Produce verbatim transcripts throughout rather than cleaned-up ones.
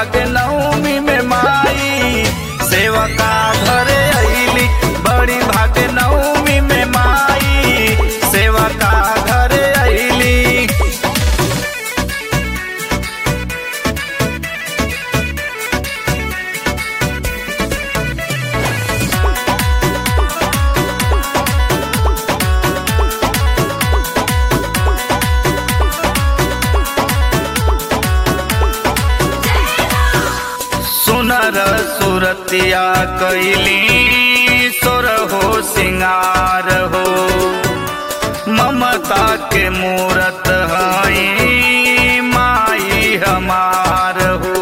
भाग्य नवमी में माई सेवा का घरे अइली। बड़ी भाग्य नवमी में माई सेवा का घरे अइली। सुनर सुरतिया कैली सोर हो सिंगार हो। ममता के मूरत हई माई हमार हो।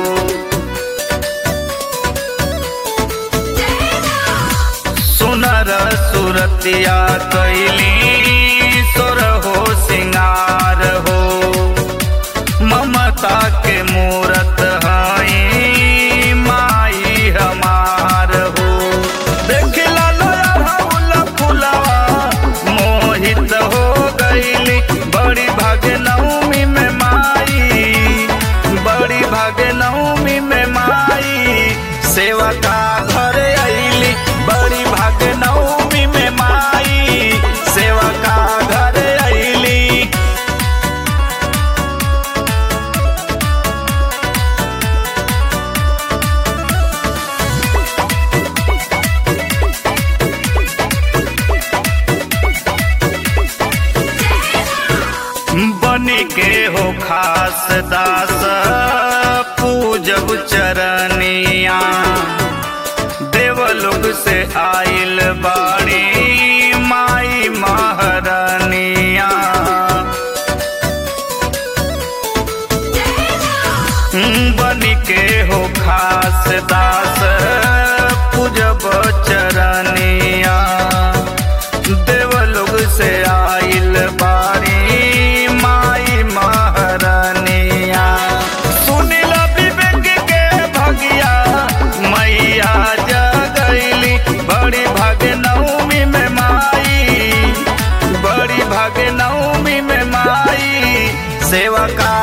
सुनर सुरतिया कैली सोर हो सिंगार हो। ममता के मूरत हई हमार हो। देखला लोया फुलवा मोहित हो गईली। बड़ी भाग्य नवमी में माई बड़ी भाग्य नवमी में माई सेवा का घरे अइली। बड़ी भाग्य नवमी में माई सेवा का घरे अइली। बनी के हो खास दास पूजब चरनिया। देवलोक से आइल बाड़ी माई महारानिया। बनी के हो खास दास पूजब चरनिया। देवलोक से आइल बाड़ी महारानिया। सुनिल विवेक के भगिया मैया जगैली। बड़ी भाग्य नवमी में माई बड़ी भाग्य नवमी में माई सेवा का